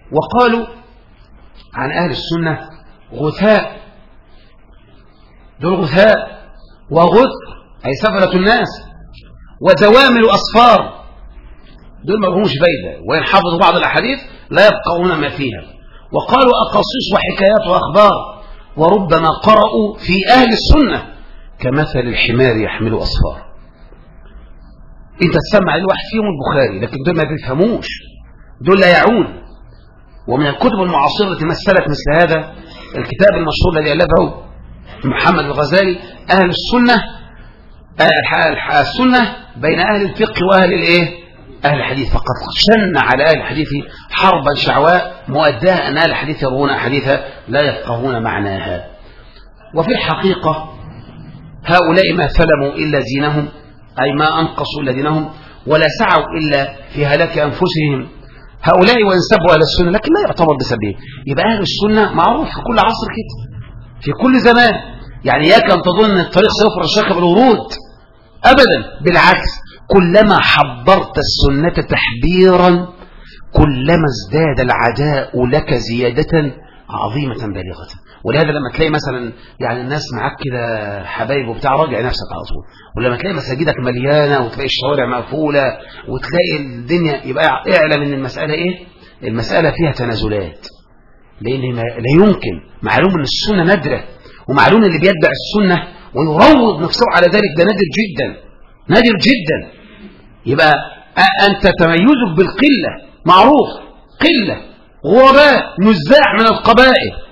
وقالوا عن أهل السنة غثاء، دول غثاء وغثر أي سفلة الناس، وزوامل أصفار، دول ما لهمش فايدة، وإن حفظوا بعض الأحاديث لا يفقهون ما فيها. وقالوا أقاصيص وحكايات وأخبار، وربما قرأوا في أهل السنة كمثل الحمار يحمل أصفار. أنت تسمع الواحد فيهم البخاري، لكن دول ما بيفهموش، دول لا يعون. ومن الكتب المعاصرة التي مثلت مثل هذا الكتاب المشهور الذي ألفه محمد الغزالي، أهل السنة، السنة بين أهل الفقه وأهل الإيه؟ أهل الحديث. فقد شن على أهل الحديث حربا شعواء مؤداها أن أهل الحديث يروون أحاديثا لا يفقهون معناها. وفي الحقيقة هؤلاء ما سلموا إلا دينهم، أي ما أنقصوا إلا دينهم، ولا سعوا إلا في هلاك أنفسهم. هؤلاء وإن سبوا أهل السنة لكن لا يعتبر بسببهم. يبقى أهل السنة معروف في كل عصر كده، في كل زمان. يعني إياك أن تظن أن الطريق سيفرج الشك بالورود، أبدا، بالعكس، كلما حضرت السنة تحبيرا كلما ازداد العداء لك زيادة عظيمة بالغة. ولهذا لما تلاقي مثلا يعني الناس معاك كده حبايب وبتاع، راجع نفسك على طول. ولما تلاقي مساجدك مليانة وتلاقي الشوارع مقفولة وتلاقي الدنيا، يبقى اعلم ان المسألة ايه؟ المسألة فيها تنازلات، لان لا يمكن، معلوم ان السنة نادرة، ومعلوم اللي بيتبع السنة ويروض نفسه على ذلك ده نادر جدا، نادر جدا. يبقى أنت تميزك بالقلة معروف، قلة، غرباء، نزاع من القبائل،